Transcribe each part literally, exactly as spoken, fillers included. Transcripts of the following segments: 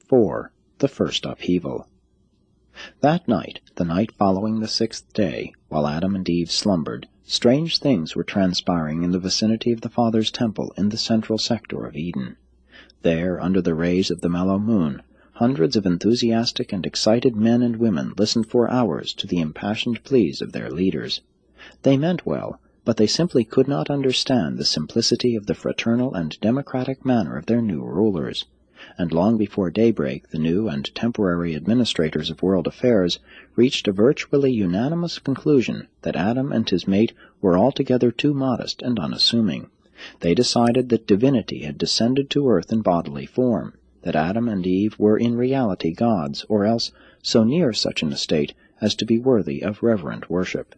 four. The First Upheaval. That night, the night following the sixth day, while Adam and Eve slumbered, strange things were transpiring in the vicinity of the Father's temple in the central sector of Eden. There, under the rays of the mellow moon, hundreds of enthusiastic and excited men and women listened for hours to the impassioned pleas of their leaders. They meant well, but they simply could not understand the simplicity of the fraternal and democratic manner of their new rulers. And long before daybreak the new and temporary administrators of world affairs reached a virtually unanimous conclusion that Adam and his mate were altogether too modest and unassuming. They decided that divinity had descended to earth in bodily form, that Adam and Eve were in reality gods, or else so near such an estate as to be worthy of reverent worship.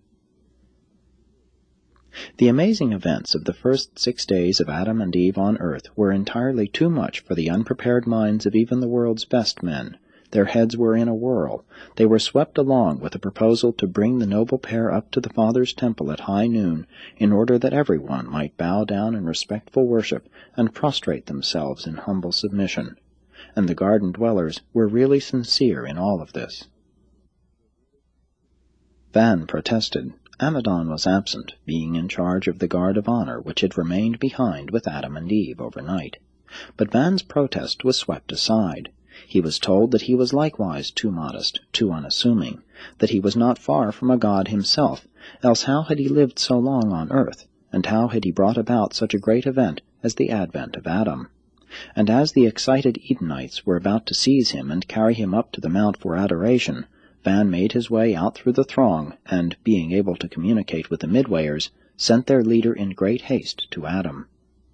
The amazing events of the first six days of Adam and Eve on earth were entirely too much for the unprepared minds of even the world's best men. Their heads were in a whirl. They were swept along with a proposal to bring the noble pair up to the Father's temple at high noon, in order that everyone might bow down in respectful worship and prostrate themselves in humble submission. And the garden dwellers were really sincere in all of this. Van protested. Amadon was absent, being in charge of the guard of honor which had remained behind with Adam and Eve overnight. But Van's protest was swept aside. He was told that he was likewise too modest, too unassuming, that he was not far from a god himself, else how had he lived so long on earth, and how had he brought about such a great event as the advent of Adam? And as the excited Edenites were about to seize him and carry him up to the mount for adoration, Van made his way out through the throng, and, being able to communicate with the Midwayers, sent their leader in great haste to Adam.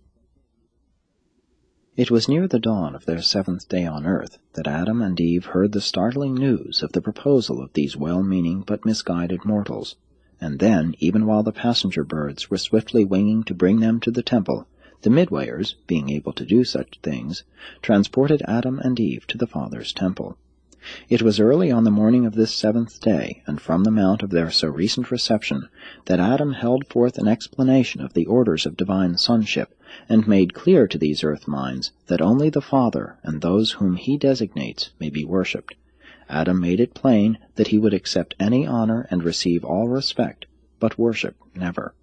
It was near the dawn of their seventh day on earth that Adam and Eve heard the startling news of the proposal of these well-meaning but misguided mortals, and then, even while the passenger birds were swiftly winging to bring them to the temple, the Midwayers, being able to do such things, transported Adam and Eve to the Father's temple. It was early on the morning of this seventh day, and from the mount of their so recent reception, that Adam held forth an explanation of the orders of divine sonship, and made clear to these earth minds that only the Father and those whom he designates may be worshipped. Adam made it plain that he would accept any honor and receive all respect, but worship never.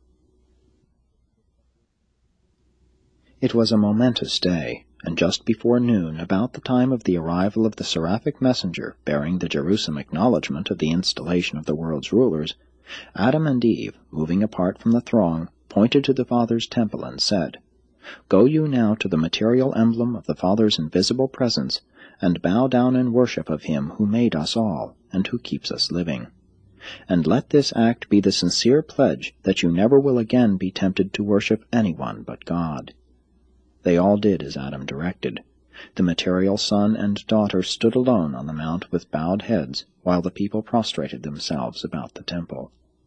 It was a momentous day, and just before noon, about the time of the arrival of the seraphic messenger bearing the Jerusalem acknowledgment of the installation of the world's rulers, Adam and Eve, moving apart from the throng, pointed to the Father's temple and said, "Go you now to the material emblem of the Father's invisible presence, and bow down in worship of him who made us all, and who keeps us living. And let this act be the sincere pledge that you never will again be tempted to worship anyone but God." They all did as Adam directed. The material son and daughter stood alone on the mount with bowed heads, while the people prostrated themselves about the temple.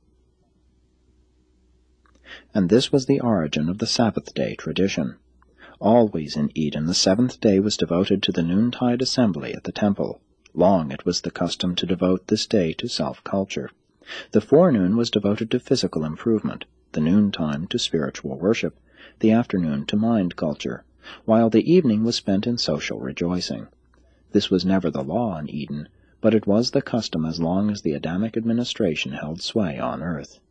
And this was the origin of the Sabbath-day tradition. Always in Eden the seventh day was devoted to the noontide assembly at the temple. Long it was the custom to devote this day to self-culture. The forenoon was devoted to physical improvement, the noontime to spiritual worship, the afternoon to mind culture, while the evening was spent in social rejoicing. This was never the law in Eden, but it was the custom as long as the Adamic administration held sway on earth.